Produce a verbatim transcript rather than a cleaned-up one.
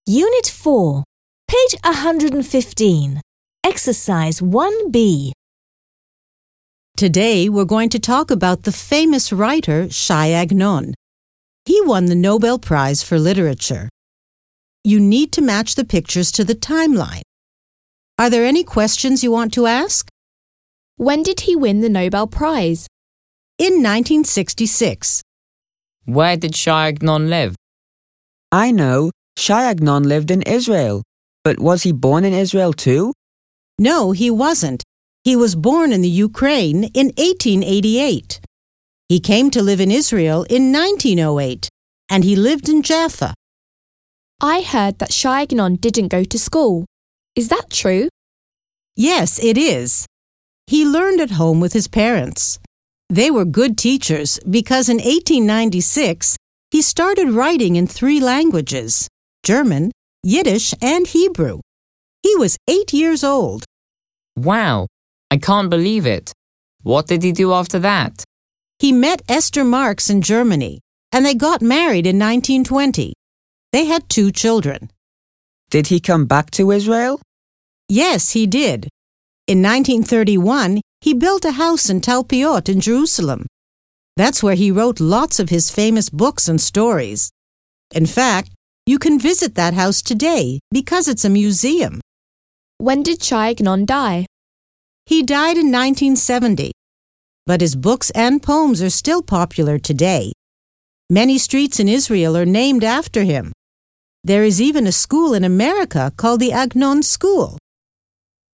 Unit four, page one hundred fifteen, Exercise one B. Today we're going to talk about the famous writer Shai Agnon. He won the Nobel Prize for Literature. You need to match the pictures to the timeline. Are there any questions you want to ask? When did he win the Nobel Prize? In nineteen sixty-six. Where did Shai Agnon live? I know, Shai Agnon lived in Israel. But was he born in Israel too? No, he wasn't. He was born in the Ukraine in eighteen eighty-eight. He came to live in Israel in nineteen oh eight, and he lived in Jaffa. I heard that Shai Agnon didn't go to school. Is that true? Yes, it is. He learned at home with his parents. They were good teachers because in eighteen ninety-six, he started writing in three languages, German, Yiddish, and Hebrew. He was eight years old. Wow, I can't believe it. What did he do after that? He met Esther Marx in Germany, and they got married in nineteen twenty. They had two children. Did he come back to Israel? Yes, he did. In nineteen thirty-one, he built a house in Talpiot in Jerusalem. That's where he wrote lots of his famous books and stories. In fact, you can visit that house today because it's a museum. When did Shai Agnon die? He died in nineteen seventy, but his books and poems are still popular today. Many streets in Israel are named after him. There is even a school in America called the Agnon School.